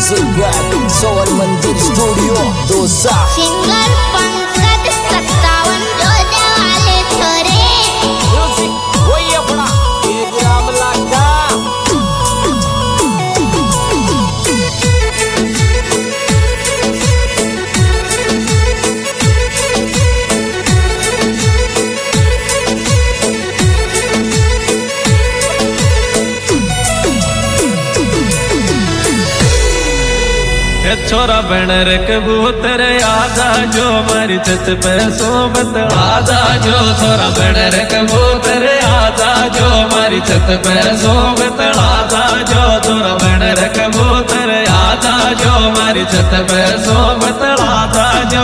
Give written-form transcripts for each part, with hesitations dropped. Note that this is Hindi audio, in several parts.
Music soul Mandir studio Dausa. Singer Pankaj 57 जोड़ने वाले छोरे म्यूजिक वही अपना एक रामला का। छोरा बनर कबूतर आजा जो मारी छत पे सोबत आजा जो छोरा बनर कबूतर आजा जो मारी छत पे सोबत आजा जो छोरा बनर कबूतर आजा जो मारी छत पे सोबत आजा जो।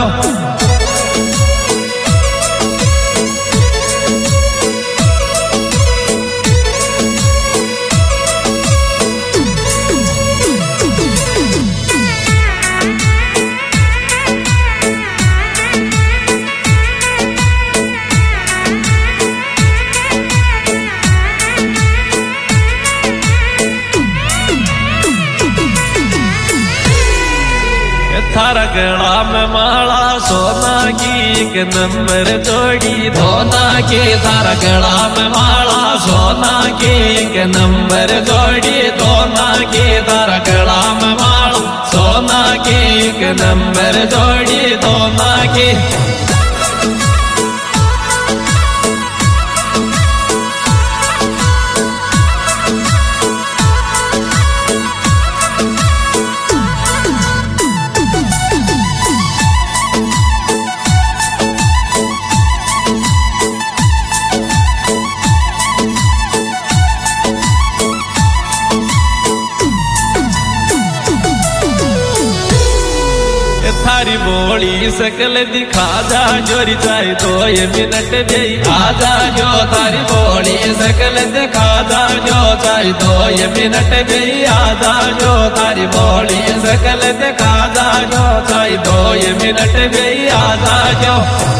थारा गला में माला सोना की एक नंबर जोड़ी धोना के थारा गला में माला सोना की एक नंबर जोड़ी धोना के थारा गला में माला सोना की एक नंबर जोड़ी धोना के। थारी बोली सकल दिखा जा जोरी चाहे 2 मिनट दे आजा जो थारी बोली सकल दिखा जा जो चाहे 2 मिनट दे आजा जो थारी बोली सकल दिखा जा जो चाहे 2 मिनट दे आजा जो।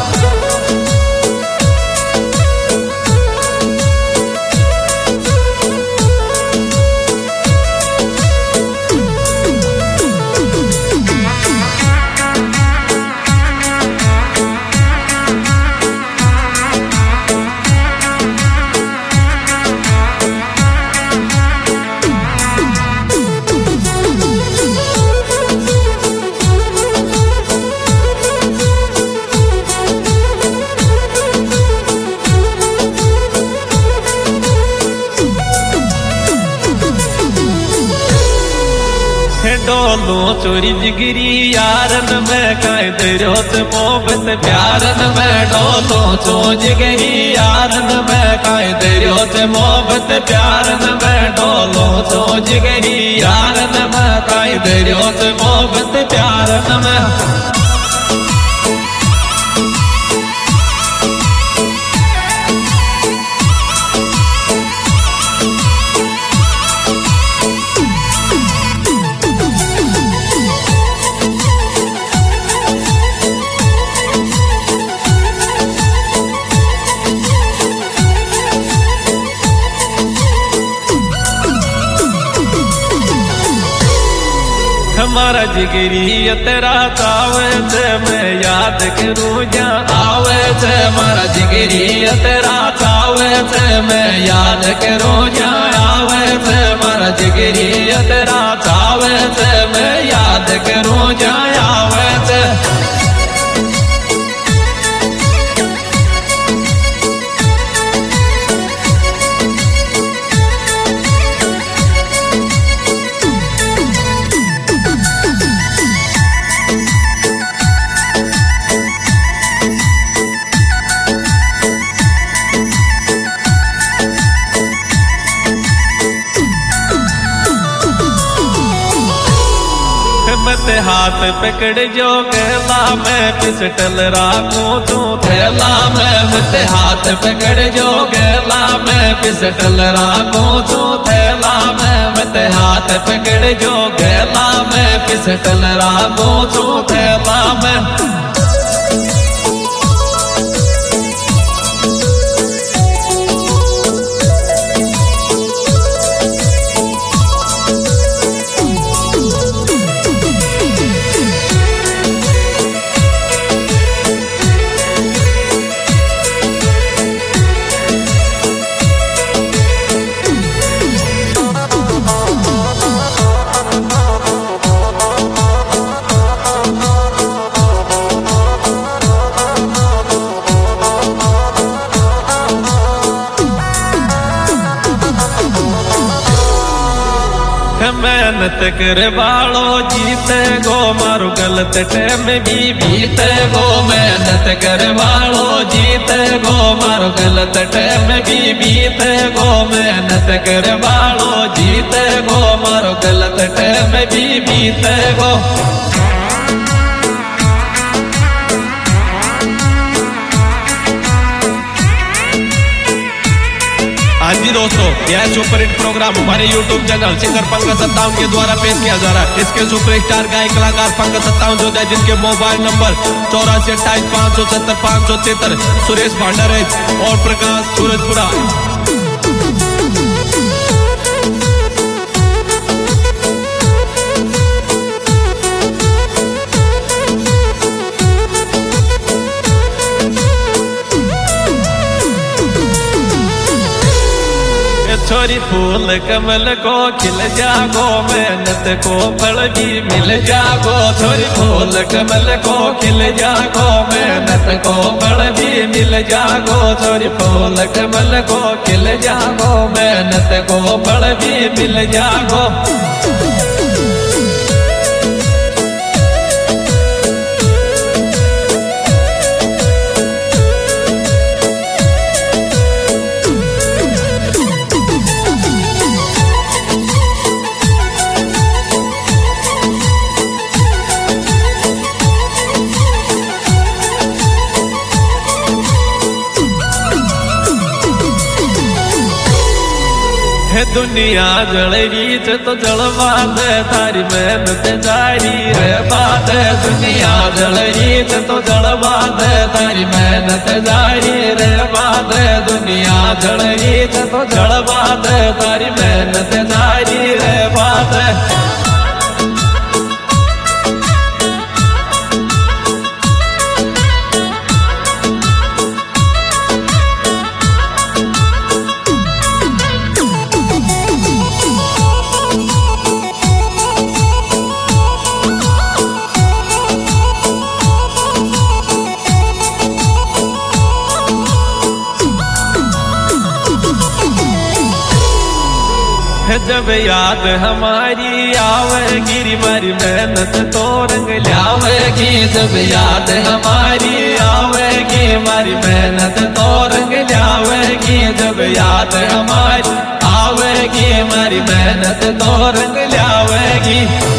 डोलो चोरी जिगरी यारन में कैद रोज मोहब्बत प्यारन में डोलो चो जिगरी यारन में कैद रोज मोहब्बत प्यारन में डोलो चो जिगरी यारन में कैद रोज मोहब्बत प्यारन में। हमारा जिगरी तेरा चावे से मैं याद करूँ जा आवे से हमारा जिगरी तेरा चावे से मैं याद करूँ जा आवे से हमारा जिगरी तेरा चावे से मैं याद करूँ जा आवे से। मत हाथ पकड़ जो गला में पिस्टल राखूं तू थैला में मत हाथ पकड़ जो गला में पिस्टल राखूं तू थैला में मत हाथ पकड़ जो गला में पिस्टल राखूं तू थैला में। मेहनत कर बालो जीते गो मारो गलत टाइम भी बीते गो मेहनत कर बालो जीते गो मारो गलत टाइम भी बीते गो मेहनत कर बालो जीते गो मारो गलत टाइम भी बीते गो। हाँ जी दोस्तों, यह सुपर हिट प्रोग्राम हमारे YouTube चैनल सिंगर पंकज सत्तावन के द्वारा पेश किया जा रहा है। इसके सुपरस्टार गायक कलाकार पंकज सत्तावन जो है, जिनके मोबाइल नंबर 8428570573, सुरेश भांडारेज और प्रकाश सूरजपुरा। छोरी फूल कमल को खिल जागो मेहनत को फल भी मिल जागो। छोरी फूल कमल को खिल जागो मेहनत को फल भी मिल जागो। छोरी फूल कमल को खिल जागो मेहनत को फल भी मिल जागो। दुनिया जल रीत तो जलवा दे तारी मेहनत जारी रे बात है। दुनिया जल रीत तो जलवा दे तारी मेहनत जारी रे बात है। दुनिया जल रीत तो जलवा दे तारी मेहनत जारी रे बात है। जब याद हमारी आवेगी मारी मेहनत तो रंग लावेगी। जब याद हमारी आवेगी मारी मेहनत तो रंग लावेगी। जब याद हमारी आवेगी मारी मेहनत तो रंग लावेगी।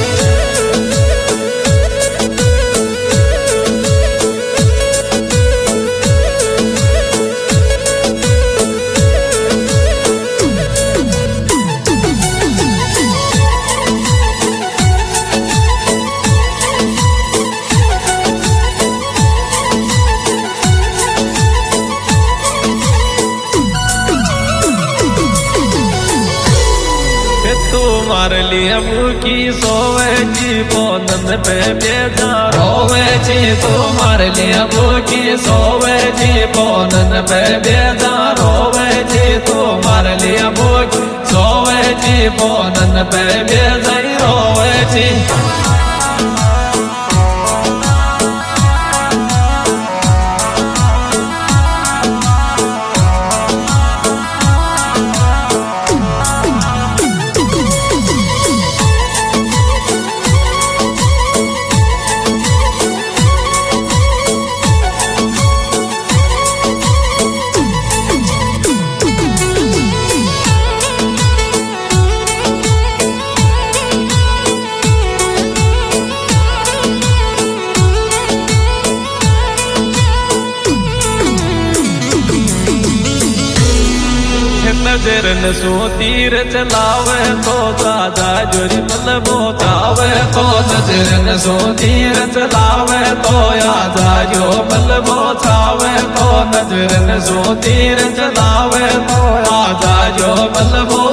मार लिया मुकी सोवे जी बोनन पे बेजार होवे जी। तो मार लिया मुकी सोवे जी बोनन पे बेजार होवे जी। तो मार लिया मुकी सोवे जी बोनन पे बेजार होवे जी। नजरन सो तीर चलावे तो दादा जोरी मल मोचावे। तो नजरन सो तीर चलावे तो यादा जो मल मोचावे। तो नजरन सो तीर चलावे तो यादा जो मल